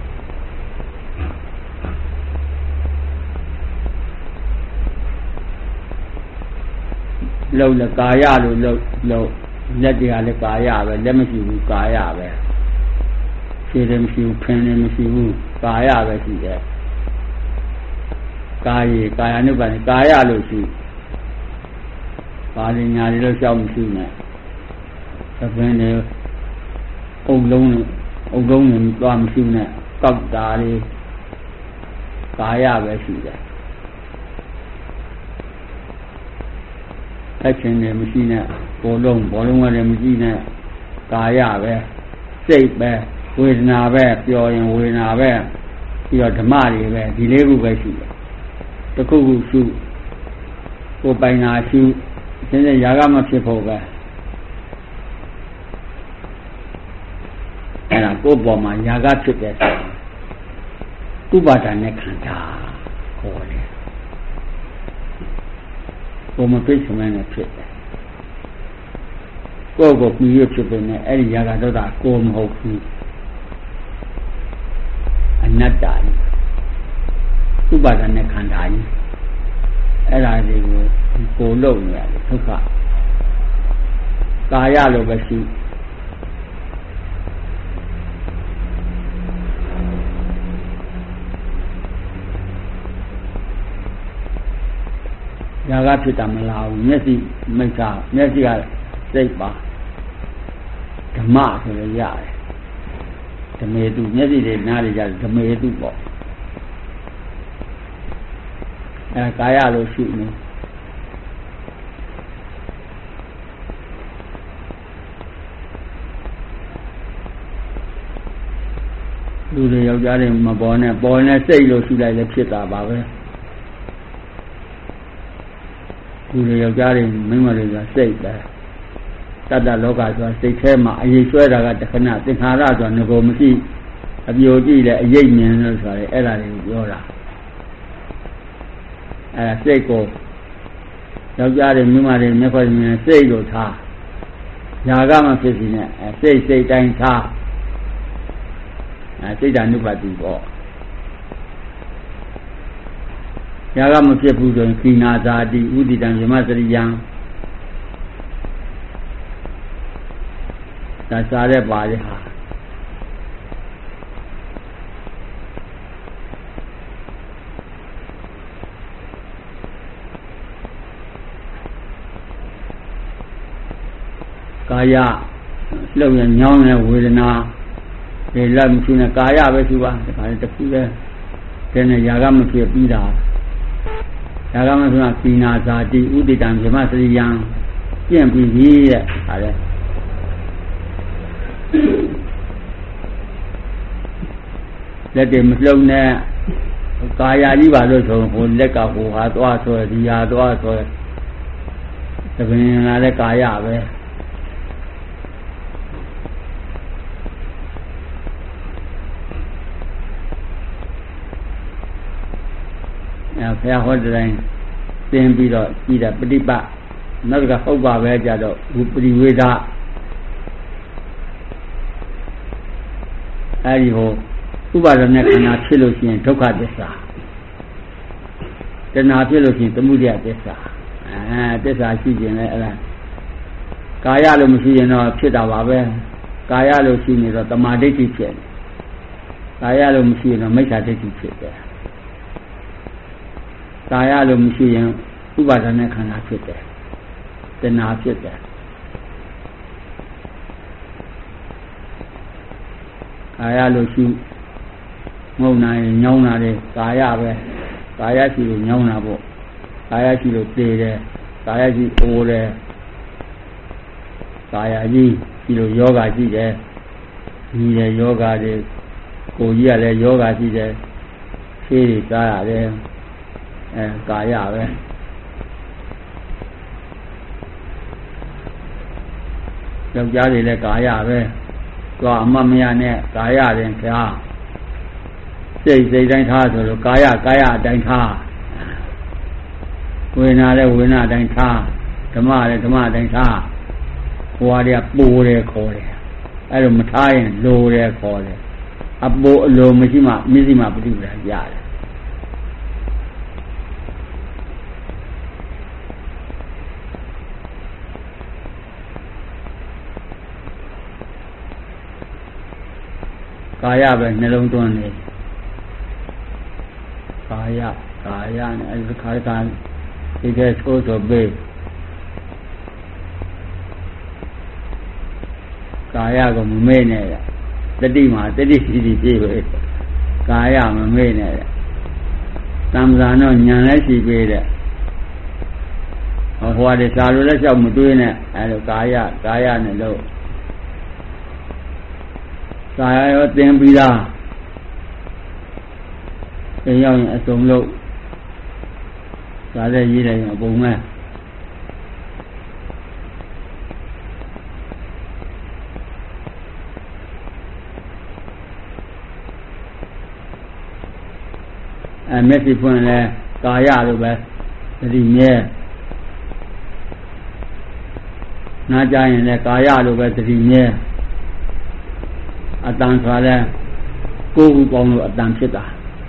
လုံလကာယလို့လုံလက်တွေကလည်းကာယပဲလက်မရှိဘူးကာယပဲခြေတယ်မရှိဘူးဖင်တယ်မရှိဘူးကာယပဲရှိတယ်ကာယေကာယ ानु ပါတိကာယလို့ရှိပါဠိညာတွေလို့ရှောက်မရှိနဲ့သဘင်တွေအုပ်လုံးတွေသွားမရှိနဲ့ကောက်တာတွေကာယပဲရှိတယ်အချင်းတွေမရှိနဲ့ဘောလုံးတွေမရှိနဲ့ကာယပဲစိတ်ပဲဝေဒနာပဲပျော်ရင်ဝေဒနာပဲပြီးတော့ဓမ္မတွေပဲဒီလေးခုပဲရှိတယ်တစ်ခုခုရှုကိုပိုင်နာရှုသင်တဲ့ຢာကမဖြစ်ဖို့ပဲနေတာကိုယ်ပေါ်မှာຢာကဖြစ်တဲ့ဥပါဒဏ်နဲ့ခန္ဓာဟောတယ်ကိုယ်မပြည့်စုံတဲ့ဖြစ်တယ်ကိုယ်ကိုပြီးရဖြစ်ပေမဲ့အဲ့ဒီຢာကတော့တာကိုယ်မဟုတ်ဘူးအနတ္တဥပါဒဏ်နဲ့ခန္ဓာကြီးအဲ့ဒါတွေကိုကိုယ်လုံးနေရတယ်ဒုက္ခကာယလိုပဲရှိຢာကဖြစ်တာမလားဘူးမျက်စိမိစ္ဆာမျက်စိကစိတ်ပါဓမ္မဆိုရရတယ်ဓမေတုမျက်စိတွေနားတွေကြဓမေတုပေါ့အဲကာယလိုရှိနေလူတွေယောက်ျားတွေမပေါ်နဲ့ပေါ်နဲ့စိတ်လို့ရှိလိုက်လည်းဖြစ်တာပါပဲလူတွေယောက်ျားတွေမိန်းမတွေကစိတ်ပဲတတ္တလောကဆိုတာစိတ်ထဲမှာအရေးဆွဲတာကတခဏသင်္ခါရဆိုတာငကိုမရှိအပြိုကြည့်လဲအရေးမြင်လို့ဆိုတာလေအဲ့ဒါတွေကိုပြောတာအဲ့ဒါစိတ်ကိုယောက်ျားတွေမိန်းမတွေမျက်ခွက်မြင်စိတ်လို့ထားຢာကမှဖြစ်စီနဲ့စိတ်တိုင်းထားစိတ်ဓာနုပါတိပေါ့ຢာကမဖြစ်ဘူးဆိုရင်ခိနာဇာတိဥဒိတံယမစရိယံဒါစားတဲ့ပါလေဟာကာယလှုပ်ရညောင်းတဲ့ဝေဒနာဒီလက်မရှိနဲ့ကာယပဲရှိပါဒါကလည်းတစ်ခုပဲတဲ့နဲ့ຢာကမဖြစ်ပြီးတာຢာကမဖြစ်ကိနာဇာတိဥဒိတံဗြဟ္မစရိယံပြင့်ပြီးပြီတဲ့ဒါလည်းလက်တွေမလှုပ်နဲ့ကာယကြီးပါလို့ဆိုဟိုလက်ကဟိုဟာသွားဆွဲဒီဟာသွားဆွဲသဘင်လာတဲ့ကာယပဲဘုရားဟောတဲ့တိုင်းသင်ပြီးတော့ကြည်တာပฏิပတ်နောက်ကဟုတ်ပါပဲကြတော့ဝိပရိဝေဒအဲဒီဟိုဥပါဒณะခန္ဓာဖြစ်လို့ရှိရင်ဒုက္ခသစ္စာတဏှာဖြစ်လို့ရှိရင်သမုဒယသစ္စာသစ္စာရှိခြင်းလည်းအဲ့ဒါကာယလို့မရှိရင်တော့ဖြစ်တာပါပဲကာယလို့ရှိနေတော့တမာဒိဋ္ဌိဖြစ်တယ်ကာယလို့မရှိရင်တော့မိစ္ဆာဒိဋ္ဌိဖြစ်တယ်ကာယလို့မရှိရင်ဥပါဒณะခန္ဓာဖြစ်တယ်တဏှာဖြစ်တယ်ကာယလို့ရှိငုံနိုင်ညောင်းတာလေကာယပဲကာယရှိလို့ညောင်းတာပေါ့ကာယရှိလို့သေတယ်ကာယရှိအိုးတယ်ကာယကြီးရှိလို့ယောဂရှိတယ်ဒီတယ်ယောဂတွေကိုကြီးကလည်းယောဂရှိတယ်ဖြေးတွေစားရတယ်ကာယပဲယောက်ျားတွေလည်းကာယပဲသွားအမမရနဲ့ကာယရင်ခါစိတ်တိုင်းထားဆိုလို့ကာယအတိုင်းထားဝေဒနာလည်းဝေဒနာအတိုင်းထားဓမ္မလည်းဓမ္မအတိုင်းထားဟိုဟာတွေကပိုးတယ်ခေါ်တယ်အဲ့လိုမထားရင်လိုတယ်ခေါ်တယ်အပိုးအလိုမရှိမှမျက်စိမှပฏิပဒါရတယ်ကာယပဲနှလုံးသွင်းနေကာယနဲ့အဲဒီခါကဒီကဲဆိုပေးကာယကိုမမေ့နဲ့တတိမှာတတိစီစီပြေးပဲကာယမမေ့နဲ့သံဃာတော့ညံလဲရှိပေးတဲ့ဟိုဟာတွေစာလိုလည်းလျှောက်မတွေးနဲ့အဲလိုကာယနဲ့လို့ကာယရောသင်ပြီးသားသင်ရောက်ရင်အစုံလို့ဒါလည်းရေးတယ်အပုံမဲ့မျက်စိဖွင့်လဲကာယလို့ပဲသတိမြဲနားကြရင်လည်းကာယလို့ပဲသတိမြဲအတန်ဆိုလဲကိုယ်ဥပေါင်းလို့အတန်ဖြစ်တာ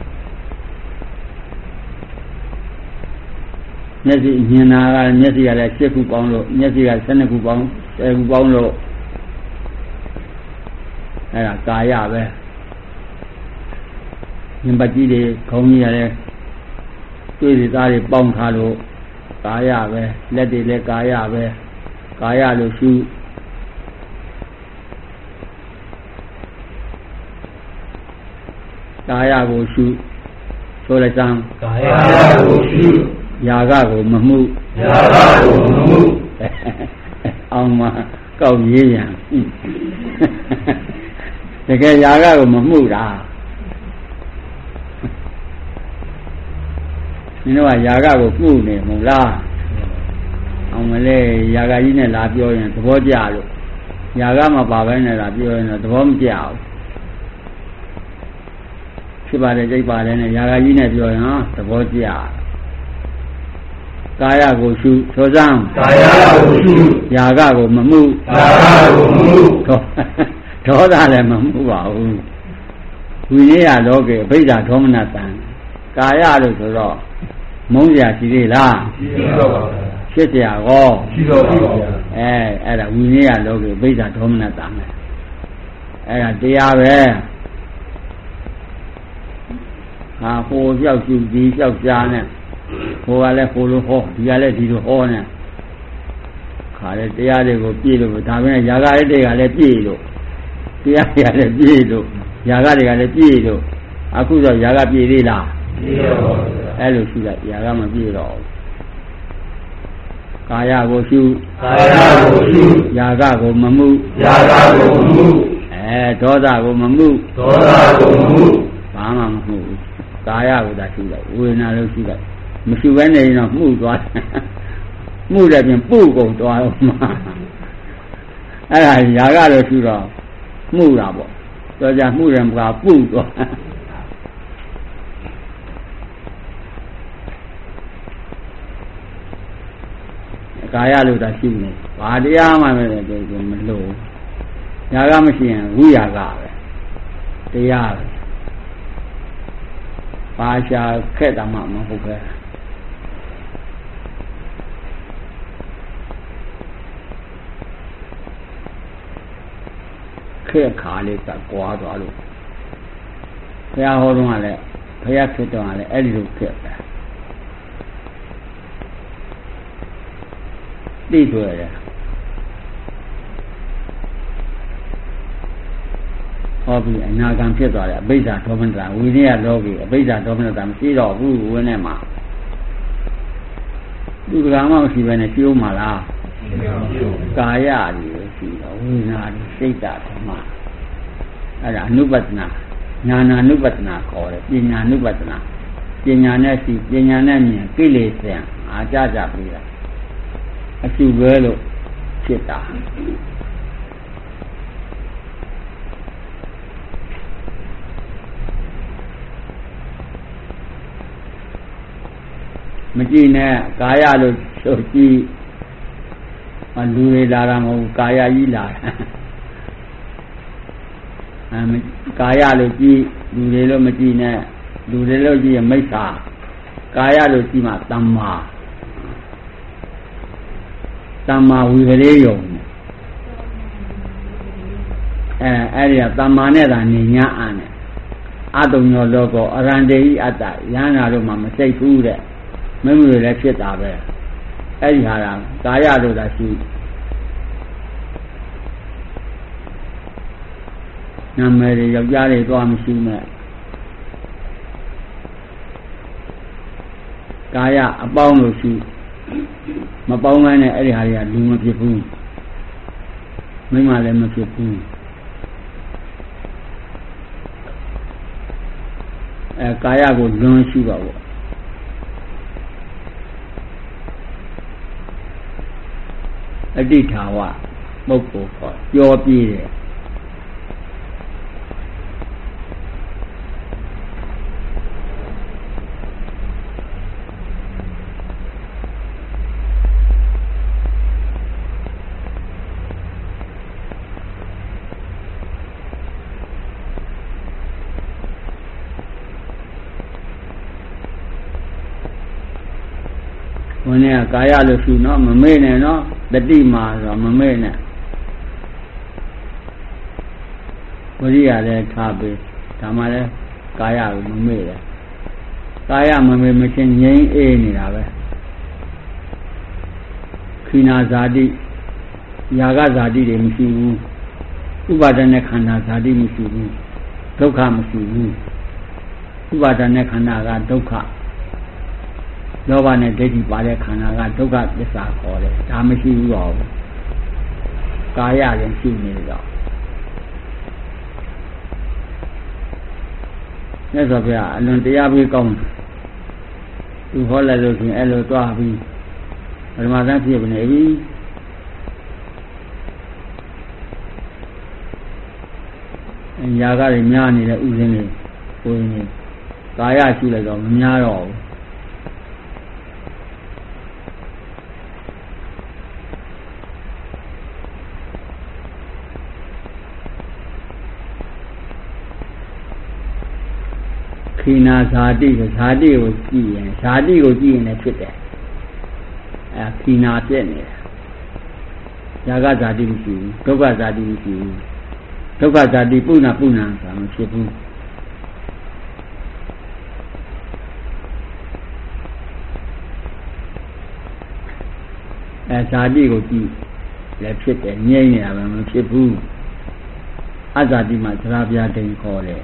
မျက်စိမြင်တာကမျက်စိကလည်း7ခုပေါင်းလို့မျက်စိက12ခုပေါင်း10ခုပေါင်းလို့အဲ့ဒါကာယပဲဉာဏ်ပတ်ကြီးတွေခေါင်းကြီးရတယ်တွေ့ရသားတွေပေါင်းထားလို့ကာယပဲလက်တွေလည်းကာယပဲကာယလို့ရှုကာယကိုရှုဆိုလိုက်စမ်းကာယကိုရှုယာကကိုမမှုယာကကိုမမှုအောင်မကောက်ရေးရန်တကယ်ယာကကိုမမှုတာနင်တို့ကယာကကိုမှုနေမလားအောင်မလဲယာကကြီးနဲ့လာပြောရင်သဘောကျလို့ယာကမပါဘဲနဲ့လာပြောရင်တော့သဘောမကျဘူးဖြစ်ပါတယ်ကြိတ်ပါတယ်နဲ့ယာကကြီးနဲ့ပြောရင်သဘောကျကာယကိုရှုသောစံကာယကိုရှုယာကကိုမမှုယာကကိုမမှုဒေါသလည်းမမှုပါဘူးဝိနည်းလောကေအဘိဓါဒေါမနတံကာယလို့ဆိုတော့မုန်းစရာရှိသေးလားရှိတော့ပါဘူးဖြစ်เสียကောရှိတော့ပါဘူးအဲ့ဒါဝိနည်းလောကေအဘိဓါဒေါမနတံအဲ့ဒါတရားပဲဟာဟိုပြောက်ရှုဒီပြောက်ကြားနဲ့ဟိုကလည်းဟိုလိုဟောဒီကလည်းဒီလိုဟောနေခါတဲ့တရားတွေကိုပြည့်လို့ဒါပဲຢာကတဲ့တွေကလည်းပြည့်လို့တရားတွေကလည်းပြည့်လို့ຢာကတွေကလည်းပြည့်လို့အခုတော့ຢာကပြည့်သေးလားပြည့်တော့ပါဘူးအဲ့လိုရှိလိုက်ຢာကမပြည့်တော့ဘူးကာယကိုရှုကာယကိုရှုຢာကကိုမမှုຢာကကိုမမှုဒေါသကိုမမှုဒေါသကိုမမှုဘာမှမမှုကာယကိုသာရှုလိုက်ဝေဒနာလို့ရှုလိုက်မရှိဘဲနေရင်တော့မှုသွားမှုလည်းပြင်ပုကုန်သွားတော့မှအဲ့ဒါຢာကတော့ရှုတော့မှုတာပေါ့တော့ကြမှုတယ်မကပုသွားကာယလို့သာရှုနေဘာတရားမှမလဲဆိုမလို့ຢာကမရှိရင်ဝိရာကပဲတရားပဲပါရှာခက်တာမှမဟုတ်ပဲခက်ခါလေးကကွာသွားလို့ဘုရားဟောတော့ကလည်းဘုရားခက်တော့ကလည်းအဲ့ဒီလိုခက်ပဲသိတွေ့ရတယ်ဟောပြီးအနာဂံဖြစ်သွားတယ်အဘိဓါဒေါမနတဝိနည်းလောကီအဘိဓါဒေါမနတမရှိတော့ဘူးဝင်းထဲမှာသူကမှမရှိဘဲနဲ့ရှိဦးမှာလားကာယတွေရှိတော့ဝိညာဉ်စိတ်ဓာတ်ဓမ္မအဲ့ဒါအနုပတ္တနာဉာဏအနုပတ္တနာခေါ်တယ်ပညာအနုပတ္တနာပညာနဲ့ရှိပညာနဲ့မြင်ကိလေသာအားကြကြပြီးတာအရှုပဲလို့ဖြစ်တာမကြည့်နဲ့ကာယလို့ဆိုကြည့်လူတွေလာတာမဟုတ်ကာယကြီးလာတာကာယလို့ကြည့်လူတွေလို့မကြည့်နဲ့လူတွေလို့ကြည့်ရင်မိစ္ဆာကာယလို့ကြည့်မှသမ္မာဝိပရိယုံအဲ့ဒီကသမ္မာနဲ့သာနေညာအံ့နဲ့အတုံညောလောကောအရန္တေဟိအတ္တယန္နာတို့မှမစိတ်ဘူးတဲ့မင်းတို့လည်းဖြစ်တာပဲအဲ့ဒီဟာကကာယလို့သာရှိနာမည်တွေယောက်ျားတွေသွားမရှိနဲ့ကာယအပေါင်းလို့ရှိမပေါင်းနိုင်တဲ့အဲ့ဒီဟာတွေကလူမဖြစ်ဘူးမိမလည်းမဖြစ်ဘူးကာယကိုလွန်ရှိပါဘောအဋ္ဌိထာဝပုဂ္ဂိုလ်ခေါ်ပြောပြည့်တယ်နဲ့ကာယလို့ရှုနော်မမေ့နဲ့နော်တတိမာဆိုမမေ့နဲ့ဝိရိယလည်းထားပြီးဒါမှလည်းကာယကိုမမေ့တယ်ကာယမမေ့မချင်းငြိမ်းအေးနေတာပဲခိနာဇာတိယာကဇာတိတွေမရှိဘူးဥပါဒณะခန္ဓာဇာတိမရှိဘူးဒုက္ခမရှိဘူးဥပါဒณะခန္ဓာကဒုက္ခလောဘနဲ့ဒိဋ္ဌိပါတဲ့ခန္ဓာကဒုက္ခသစ္စာခေါ်တယ်ဒါမရှိဘူးတော့ကာယရင်ရှိနေတော့မြတ်စွာဘုရားအလွန်တရားပေးကောင်းတယ်သူဟောလိုက်လို့ရှိရင်အဲ့လိုတွားပြီးပရမသတ်ဖြစ်နေပြီညာကတွေများနေတဲ့ဥစဉ်တွေကိုယ်နေကာယရှိလိုက်တော့မများတော့ဘူးခိနာဇာတိကိုဇာတိကိုကြည့်ရင်ဇာတိကိုကြည့်ရင်လည်းဖြစ်တယ်ခိနာပြည့်နေတယ်ညာကဇာတိမရှိဘူးဒုက္ခဇာတိမရှိဘူးဒုက္ခဇာတိပုဏ္ဏဆိုတာမဖြစ်ဘူးဇာတိကိုကြည့်လည်းဖြစ်တယ်ငြိမ့်နေတာပဲမဖြစ်ဘူးအဇာတိမှာသရပြားတိန်ခေါ်တယ်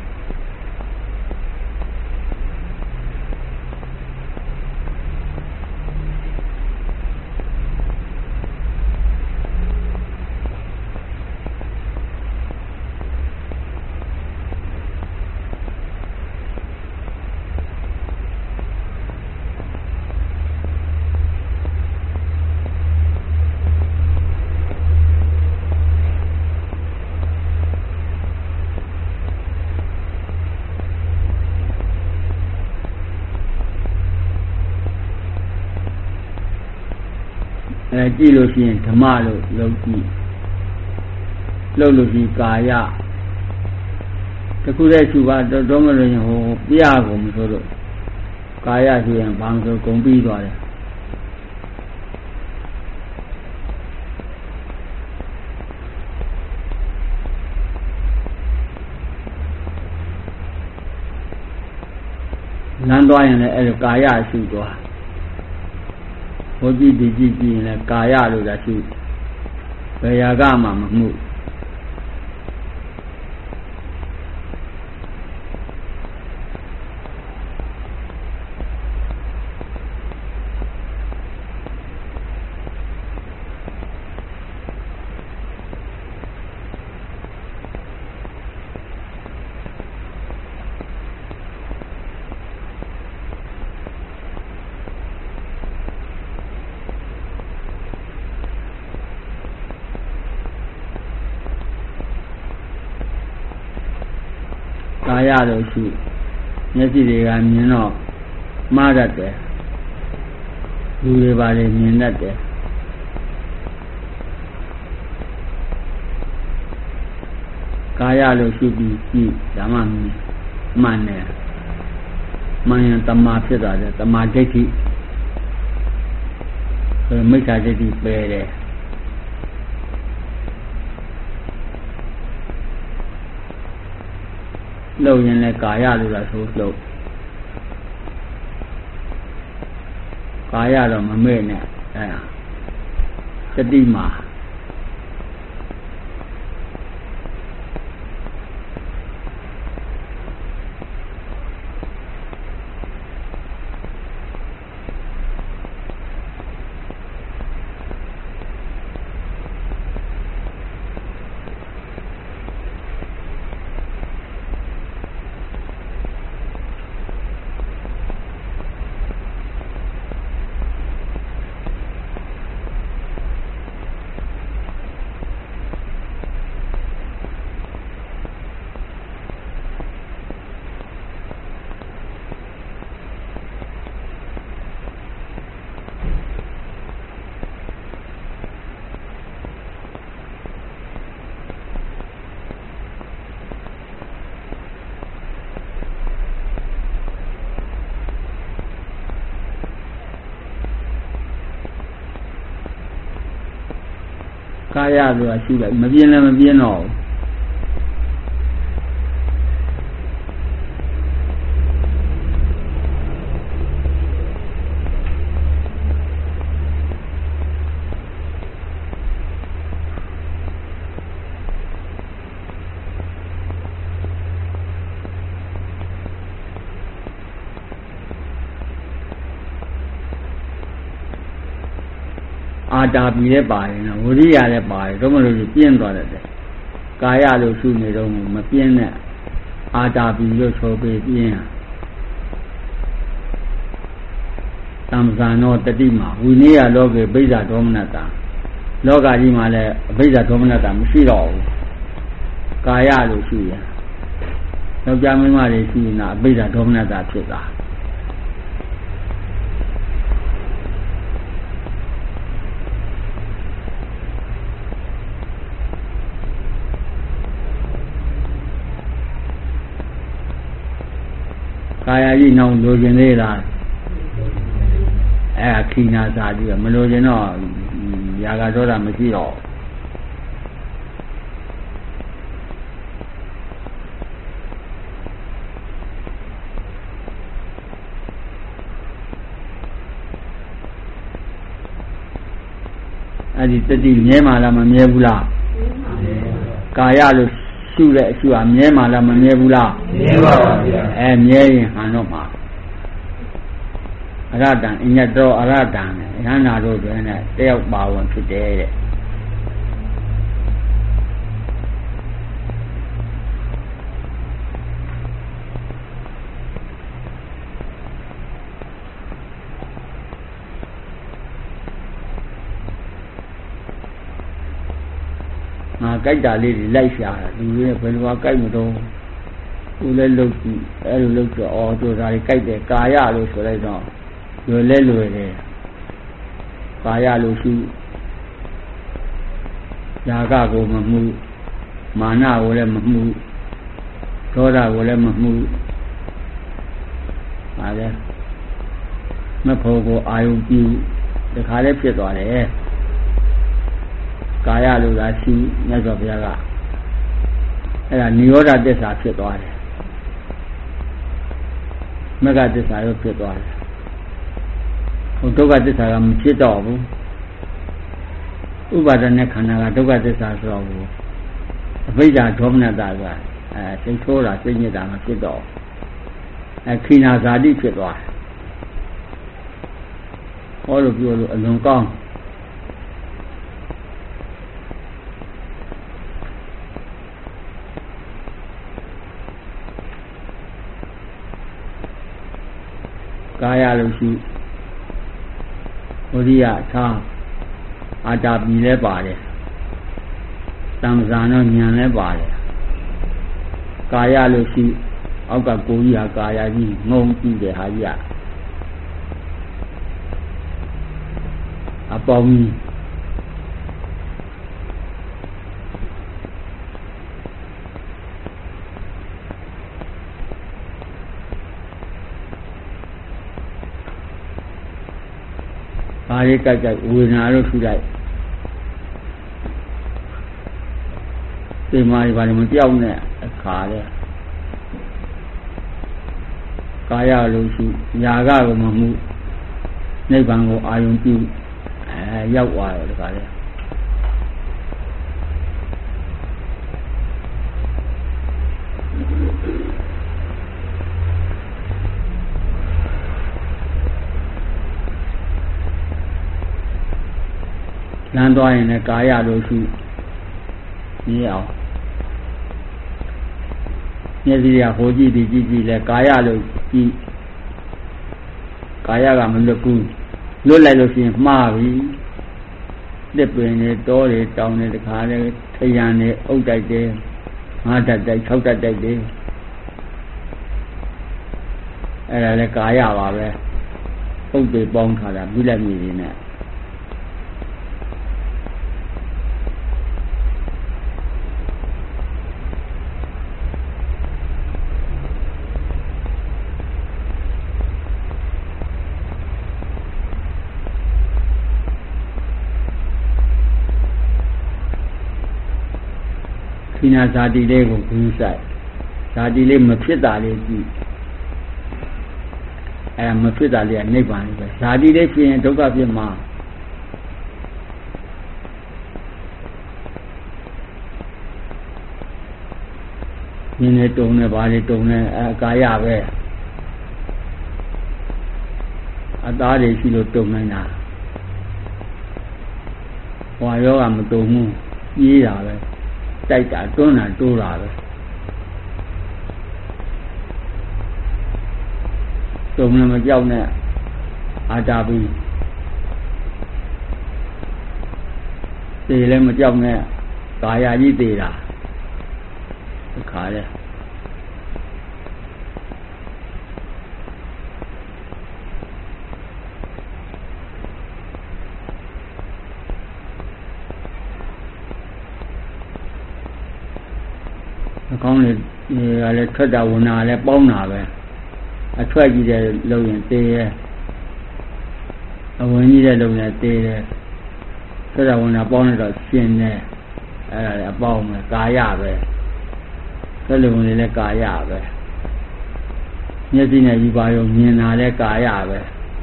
ကြည့်လို့ရှိရင်ဓမ္မလို့လုပ်ကြည့်လုပ်လို့ရှိကာယတခုတည်းရှိပါတော့မလို့ရင်ဟိုပြရကုန်မဆိုလို့ကာယရှိရင်ဘာလို့ဂုံပြီးသွားတယ်လမ်းသွားရင်လည်းအဲ့လိုကာယရှိသွားဘုရားဒီကြည့်ရင်လည်းကာယလို့သာရှိဘယ်ရာကမှမမှုကာယလို့ရှိမျက်စိတွေကမြင်တော့မှားတတ်တယ်လူတွေပါလေမြင်တတ်တယ်ကာယလို့ရှိပြီးကြည့်ဓမ္မမှန်တယ်မှန်ရင်တမာဖြစ်သွားတယ်တမာဒိဋ္ဌိမိစ္ဆာဒိဋ္ဌိပယ်တယ်လှုပ်ရင်လည်းကာယလို့လားဆိုလှုပ်ကာယတော့မမဲ့နဲ့အဲ့ဒါစတိမှာကာယဆိုတာရှိလိုက်မပြင်းလည်းမပြင်းတော့ဘူးအာတာပီလည်းပါတယ်နော်ဝိရိယလည်းပါတယ်တော့မလို့ပြင်းသွားတယ်ကာယလို့ရှုနေတော့မပြင်းနဲ့အာတာပီလို့ဆိုပြီးပြင်းသံဃာနောတတိမှာဝိနည်းလောကေပိဋ္ဌဒေါမနတာလောကကြီးမှာလည်းအပိဋ္ဌဒေါမနတာမရှိတော့ဘူးကာယလို့ရှုရင်ယောက်ျားမိန်းမတွေရှုရင်အပိဋ္ဌဒေါမနတာဖြစ်တာကာယကြီးနောင်လိုချင်သေးလားခိနာစာကြီးမလိုချင်တော့ຢာကဒေါသမရှိတော့အဲ့ဒီတတိမြဲမှလားမမြဲဘူးလားကာယလို့ရှုတဲ့အရှုဟာမြဲမှလားမမြဲဘူးလားမြဲပါပါဗျာမြဲရင်ဟန်တော့မှာအရတံအညတ်တော်အရတံနဲ့ယန္နာတို့တွင်နဲ့တယောက်ပါဝင်ဖြစ်တယ်တဲ့ကြိုက်တာလေးတွေလိုက်ရှာတာလူတွေဘယ်လိုကြိုက်မတော့သူလည်းလုတ်ကြည့်အဲ့လိုလုတ်တော့အော်တို့ဒါတွေကြိုက်တယ်ကာယလို့ဆိုလိုက်တော့လွယ်လဲလွယ်တယ်ကာယလို့ရှိယာကကိုမမှုမာနကိုလည်းမမှုဒေါသကိုလည်းမမှုပါလေမဖို့ကိုအာယုပြုတခါလေးဖြစ်သွားတယ်ကာယလို့သာရှိမြတ်စွာဘုရားကအဲ့ဒါနိရောဓသစ္စာဖြစ်သွားတယ်မဂ္ဂသစ္စာရောဖြစ်သွားတယ်ဟိုဒုက္ခသစ္စာကမဖြစ်တော့ဘူးဥပါဒณะခန္ဓာကဒုက္ခသစ္စာဆိုတော့ဘူးအဘိဓါဒေါမနတာကစိတ်ဆိုးတာစိတ်ညစ်တာမဖြစ်တော့ခိနာဇာတိဖြစ်သွားတယ်ဟောလို့ပြောလို့အလွန်ကောင်းကာယလို့ရှိဝိရိယထားအာတာပီလည်းပါတယ်သံဃာနောဉာဏ်လည်းပါတယ်ကာယလို့ရှိအောက်ကကိုကြီးဟာကာယကြီးငုံကြည့်တယ်ဟာကြီးအပေါင်းကြီးဘာလေးကြိုက်ကြိုက်ဝေဒနာလို့ထူလိုက်ဒီမှာဘာလို့မပြောင်းနဲ့အခါလဲကာယလို့ရှိညာကကိုမမှုနိဗ္ဗာန်ကိုအာရုံပြုရောက်သွားတယ်ဒီကလေးလမ်းသွားရင်လည်းကာယလို့ရှိနေအောင်မျက်စိကဟိုကြည့်ဒီကြည့်ကြည့်လဲကာယလို့ကြည့်ကာယကမလွတ်ဘူးလွတ်လိုက်လို့ရှိရင်မှားပြီတစ်ပင်တွေတောတွေတောင်တွေတခါလဲထရံတွေအုပ်တိုက်တယ်ငါးတက်တိုက်၆တက်တိုက်တယ်အဲ့ဒါလဲကာယပါပဲပုတ်တွေပေါင်းထားတာပြည့်လက်မြည်တွေနဲ့ခိနာဇာတိလေးကိုဂရုစိုက်ဇာတိလေးမဖြစ်တာလေးကြည့်အဲ့ဒါမဖြစ်တာလေးကနိဗ္ဗာန်လေးပဲဇာတိလေးဖြစ်ရင်ဒုက္ခဖြစ်မှာမြင်နေတုံနေပါလေတုံနေအကာယပဲအသားတွေရှိလို့တုံနေတာဟွာယောကမတုံဘူးကြီးတာပဲတိုက်တာတွန်းတာတိုးတာပဲတုံလည်းမကြောက်နဲ့အာတာပြီးသေလည်းမကြောက်နဲ့ကာယကြီးသေတာခါလဲအကောင်းလေလည်းထွက်တာဝင်တာလည်းပေါင်းတာပဲအထွက်ကြီးတဲ့လုံရင်တေးရဲ့အဝင်ကြီးတဲ့လုံရင်တေးတယ်ထွက်တာဝင်တာပေါင်းနေတော့ရှင်တယ်အဲ့ဒါလည်းအပေါင်းပဲကာယပဲသက်လုံလေးလည်းကာယပဲမျက်စိနဲ့ယူပါရုံမြင်တာလည်းကာယပဲ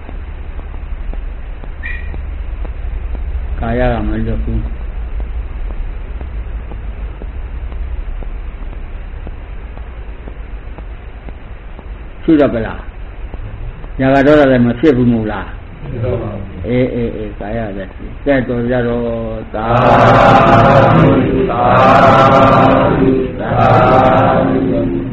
ကာယကမလွတ်ဘူးရှိတော့ပလားညာကတော့လည်းမဖြစ်ဘူးမို့လားအေးကာယလည်းကဲတော်ကြတော့သာသာ